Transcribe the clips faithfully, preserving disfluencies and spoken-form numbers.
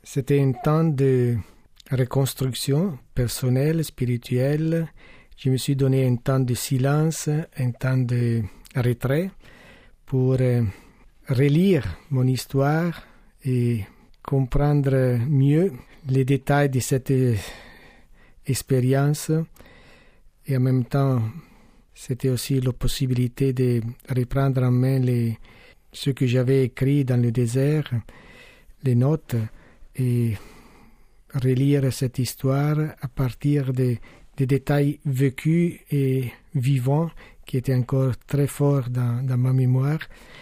C'était un temps de reconstruction personnelle, spirituelle. Je me suis donné un temps de silence, un temps de retrait pour euh, relire mon histoire et comprendre mieux les détails de cette euh, expérience. Et en même temps, c'était aussi la possibilité de reprendre en main les, ce que j'avais écrit dans le désert, les notes, et relire cette histoire à partir des, des détails vécus et vivants qui étaient encore très forts dans, dans ma mémoire,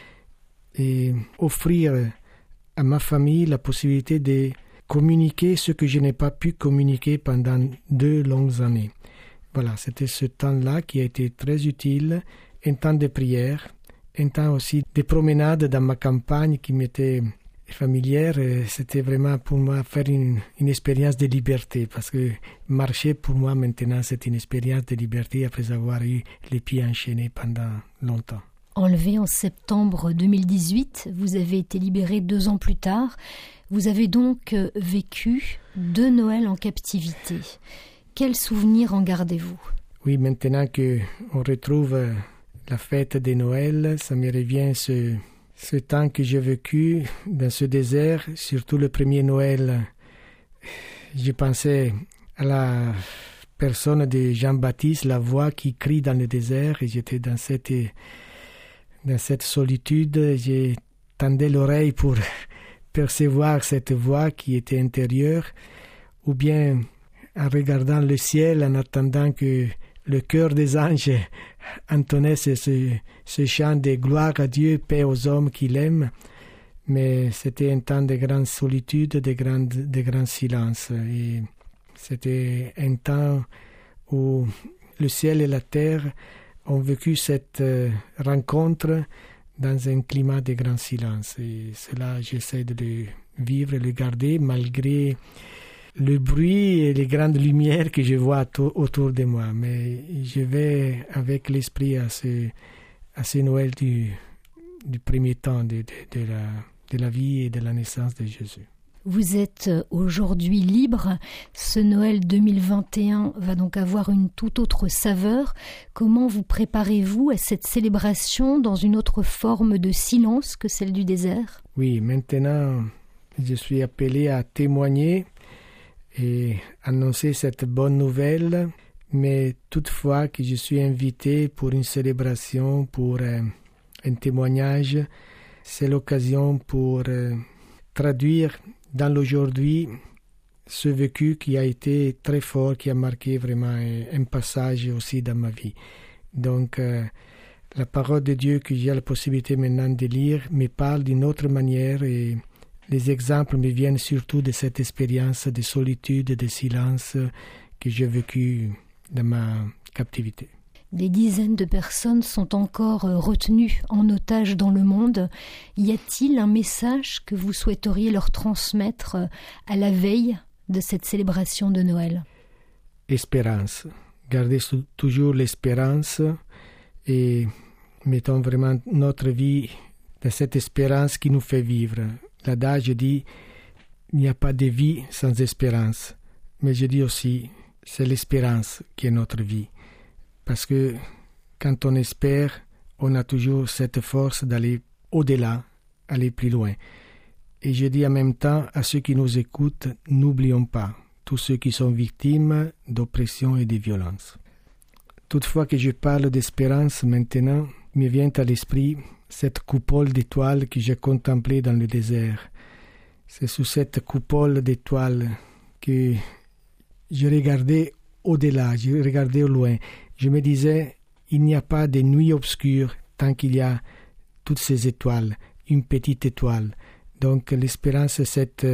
et offrir à ma famille la possibilité de communiquer ce que je n'ai pas pu communiquer pendant deux longues années. Voilà, c'était ce temps-là qui a été très utile, un temps de prière, un temps aussi de promenade dans ma campagne qui m'était familière. C'était vraiment pour moi faire une, une expérience de liberté, parce que marcher pour moi maintenant c'est une expérience de liberté après avoir eu les pieds enchaînés pendant longtemps. Enlevé en septembre deux mille dix-huit, vous avez été libéré deux ans plus tard. Vous avez donc vécu deux Noëls en captivité. Quels souvenirs en gardez-vous? Oui, maintenant qu'on retrouve la fête de Noël, ça me revient ce, ce temps que j'ai vécu dans ce désert, surtout le premier Noël. Je pensais à la personne de Jean-Baptiste, la voix qui crie dans le désert, et j'étais dans cette, dans cette solitude. J'ai tendu l'oreille pour percevoir cette voix qui était intérieure, ou bien en regardant le ciel, en attendant que le chœur des anges entonnait ce, ce, ce chant de gloire à Dieu, paix aux hommes qu'il aime. Mais c'était un temps de grande solitude, de grand, de grand silence. Et c'était un temps où le ciel et la terre ont vécu cette euh, rencontre dans un climat de grand silence. Et cela, j'essaie de le vivre et le garder malgré le bruit et les grandes lumières que je vois autour de moi. Mais je vais avec l'esprit à ce, à ce Noël du, du premier temps de, de, de, la, de la vie et de la naissance de Jésus. Vous êtes aujourd'hui libre. Ce Noël deux mille vingt et un va donc avoir une toute autre saveur. Comment vous préparez-vous à cette célébration dans une autre forme de silence que celle du désert? Oui, maintenant, je suis appelé à témoigner et annoncer cette bonne nouvelle, mais toutefois que je suis invité pour une célébration, pour euh, un témoignage, c'est l'occasion pour euh, traduire dans l'aujourd'hui ce vécu qui a été très fort, qui a marqué vraiment un, un passage aussi dans ma vie. Donc, euh, la parole de Dieu que j'ai la possibilité maintenant de lire me parle d'une autre manière, et les exemples me viennent surtout de cette expérience de solitude, de silence que j'ai vécue dans ma captivité. Des dizaines de personnes sont encore retenues en otage dans le monde. Y a-t-il un message que vous souhaiteriez leur transmettre à la veille de cette célébration de Noël? Espérance. Gardez toujours l'espérance et mettons vraiment notre vie dans cette espérance qui nous fait vivre. L'adage dit « il n'y a pas de vie sans espérance ». Mais je dis aussi « c'est l'espérance qui est notre vie ». Parce que quand on espère, on a toujours cette force d'aller au-delà, aller plus loin. Et je dis en même temps à ceux qui nous écoutent, n'oublions pas tous ceux qui sont victimes d'oppression et de violence. Toutefois que je parle d'espérance maintenant, me vient à l'esprit cette coupole d'étoiles que j'ai contemplée dans le désert. C'est sous cette coupole d'étoiles que je regardais au-delà, je regardais au loin. Je me disais, il n'y a pas de nuit obscure tant qu'il y a toutes ces étoiles, une petite étoile. Donc l'espérance, c'est cette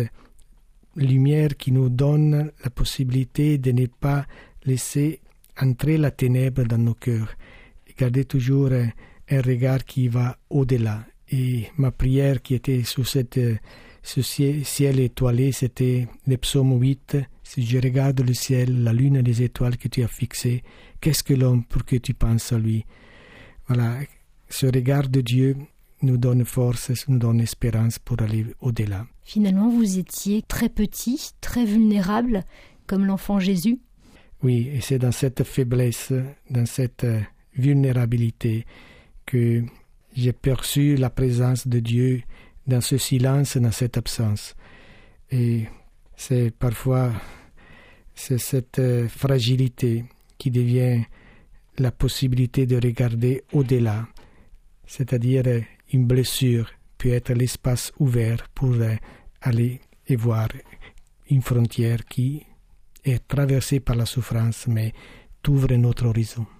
lumière qui nous donne la possibilité de ne pas laisser entrer la ténèbre dans nos cœurs. Et garder toujours un regard qui va au-delà. Et ma prière qui était sous cette, ce ciel, ciel étoilé, c'était le psaume huit. Si je regarde le ciel, la lune et les étoiles que tu as fixées, qu'est-ce que l'homme pour que tu penses à lui? Voilà, ce regard de Dieu nous donne force, nous donne espérance pour aller au-delà. Finalement, vous étiez très petit, très vulnérable, comme l'enfant Jésus. Oui, et c'est dans cette faiblesse, dans cette vulnérabilité que j'ai perçu la présence de Dieu dans ce silence, dans cette absence. Et c'est parfois c'est cette fragilité qui devient la possibilité de regarder au-delà, c'est-à-dire une blessure peut être l'espace ouvert pour aller et voir une frontière qui est traversée par la souffrance, mais t'ouvre notre horizon.